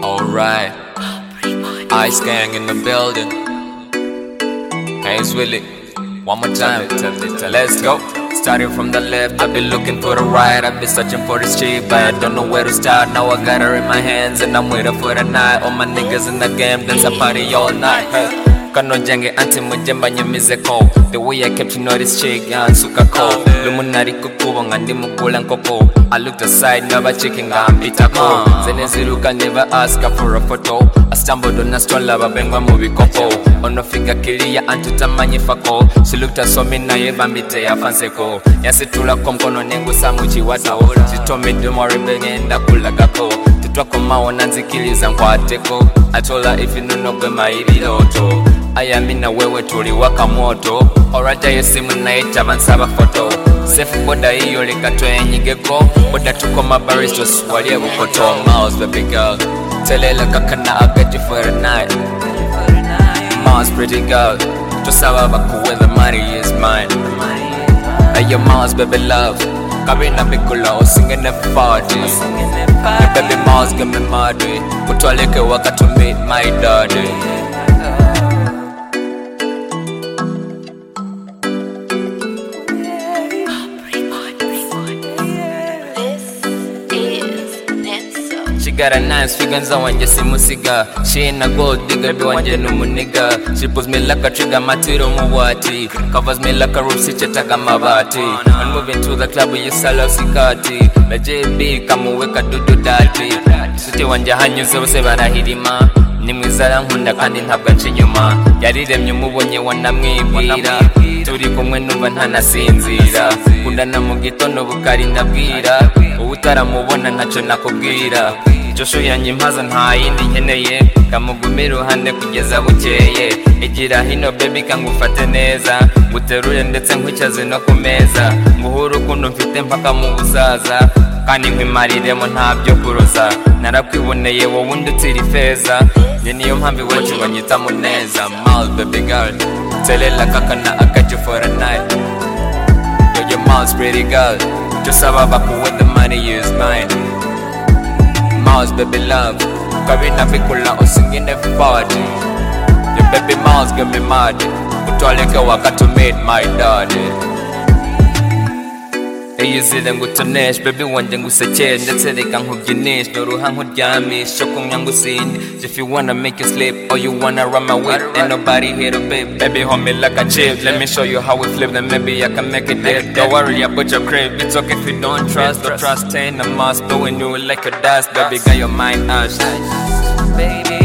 Alright, Ice Gang in the building. Hayes Willie, one more time, let's go. Starting from the left, I've been looking for the right. I've been searching for the street, but I don't know where to start. Now I got her in my hands and I'm waiting for the night. All my niggas in the game, dance a party all night. Hey. Kano jange anti mujemba nyemize ko. The way I kept you know this chick yansuka ko. Lumunari kukuba ngandi mukula nkoko. I looked aside never checking ngambita ko. Zeneziruka never ask her for a photo. I stumbled on a stroller babengwa mu bikopo. Onofika kilia antutamanye fako. She looked at so me na yeva mbite ya fanseko. Yasitula komkono nengu samuchi watawo. She told me don't worry begenda kulagako. Tutwako maona nzikiliza nkwateko. I told her if you know gwe mairiloto. Ayamina wewe tuliwaka moto. Oraja yesimu naita bansaba photo. Safe boda hiyo likatwe nyigeko. Boda tuko mabaristo swaliye bukoto. Miles baby girl, telela kakana I got you for a night. Miles pretty girl, tusaba baku where the money is mine. Ayo Miles baby love, kabina mikula singing the party. Your baby Miles get me mad. Kutwaleke waka to meet my daddy. She got a nice figure wanje simusiga. She ain't a gold digger be wanje numuniga. She pulls me like a trigger matiro muwati. Covers me like a roof sichetaga mabati. I'm moving to the club with salo sikati. La JB kamuweka dudu dati. Suti wanje hanyuze bose barahirima. Nimwizara nkunda kandi ntabwo ncinyuma. Yariremye umubonye wanamwibwira. Turi kumwe numva ntanasinzira. Kundana mu gitondo bukari ndabwira. Utaramubona ntacyo nakubwira. Josho yanjye mpaza nta yindi nkeneye. Kamugumira iruhande kugeza bukeye. Igira hino baby kangufate neza. Nguterure ndetse nkwicaze no ku meza. Nguhure urukundo mfite mpaka mu busaza. Kandi nkwimariremo ntabyo kuroza. Narakwiboneye wowe undutira ifeza. Njye niyo mpamvu iwacu banyita muneza. Miles baby girl, telela kakana I got you for a night. Yo your Miles pretty girl, tusaba baku where the money is mine. Miles baby love, kabina mikula singing the party. Your baby Miles get me mad. Kutwaleke waka to meet my daddy. Eyizile ngutonesh baby wanje nguseche ndetse reka nkubyinishe noruha nkuryamishe cyo kumya ngusinde. If you wanna make you sleep or you wanna run my way, ain't nobody here to babe. Baby hold me like a chip, let me show you how we flip, then maybe I can make it dip. Don't worry about your crib, it's okay if you don't trust. But trust ain't a must, blowing you like a dust. Baby got your mind ash. Baby